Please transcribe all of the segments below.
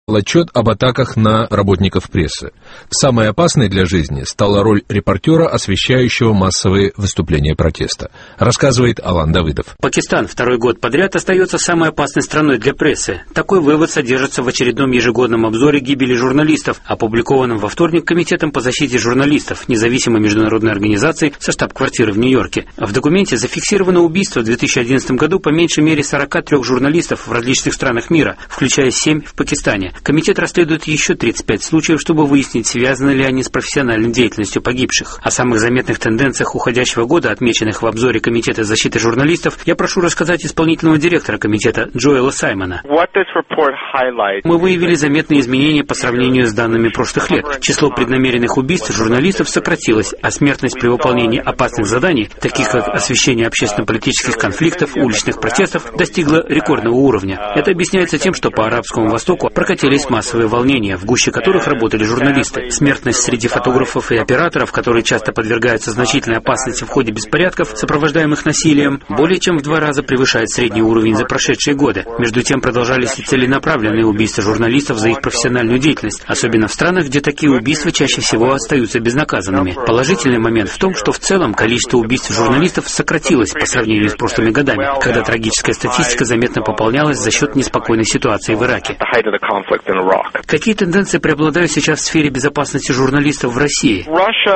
Отчет об атаках на работников прессы. Самой опасной для жизни стала роль репортера, освещающего массовые выступления протеста, рассказывает Алан Давыдов. Пакистан второй год подряд остается самой опасной страной для прессы. Такой вывод содержится в очередном ежегодном обзоре гибели журналистов, опубликованном во вторник Комитетом по защите журналистов, независимой международной организации со штаб-квартиры в Нью-Йорке. В документе зафиксировано убийство в 2011 году по меньшей мере 43 журналистов в различных странах мира, включая 7 в Пакистане. Комитет расследует еще 35 случаев, чтобы выяснить, связаны ли они с профессиональной деятельностью погибших. О самых заметных тенденциях уходящего года, отмеченных в обзоре Комитета защиты журналистов, я прошу рассказать исполнительного директора комитета Джоэла Саймона. Мы выявили заметные изменения по сравнению с данными прошлых лет. Число преднамеренных убийств журналистов сократилось, а смертность при выполнении опасных заданий, таких как освещение общественно-политических конфликтов, уличных протестов, достигла рекордного уровня. Это объясняется тем, что по Арабскому Востоку прокатились массовые волнения, в гуще которых работали журналисты. Смертность среди фотографов и операторов, которые часто подвергаются значительной опасности в ходе беспорядков, сопровождаемых насилием, более чем в 2 раза превышает средний уровень за прошедшие годы. Между тем продолжались и целенаправленные убийства журналистов за их профессиональную деятельность, особенно в странах, где такие убийства чаще всего остаются безнаказанными. Положительный момент в том, что в целом количество убийств журналистов сократилось по сравнению с прошлыми годами, когда трагическая статистика заметно пополнялась за счет неспокойной ситуации в Ираке. Какие тенденции преобладают сейчас в сфере безопасности журналистов в России?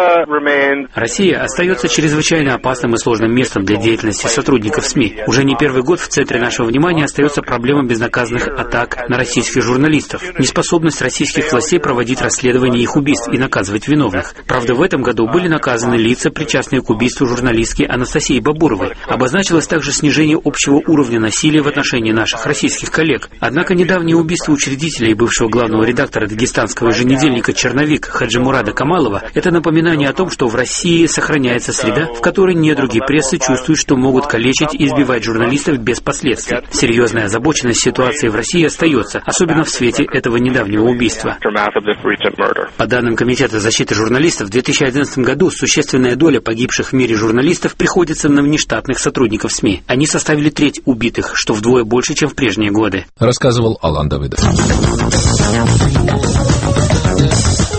Россия остается чрезвычайно опасным и сложным местом для деятельности сотрудников СМИ. Уже не первый год в центре нашего внимания остается проблема безнаказанных атак на российских журналистов, неспособность российских властей проводить расследование их убийств и наказывать виновных. Правда, в этом году были наказаны лица, причастные к убийству журналистки Анастасии Бабуровой. Обозначилось также снижение общего уровня насилия в отношении наших российских коллег. Однако недавнее убийство учредителя и бывшего главного редактора дагестанского еженедельника «Черновик» Хаджимурада Камалова – это напоминание о том, что в России сохраняется среда, в которой недруги прессы чувствуют, что могут калечить и избивать журналистов без последствий. Серьезная озабоченность ситуации в России остается, особенно в свете этого недавнего убийства. По данным Комитета защиты журналистов, в 2011 году существенная доля погибших в мире журналистов приходится на внештатных сотрудников СМИ. Они составили треть убитых, что вдвое больше, чем в прежние годы. Рассказывал Алан Давыдов.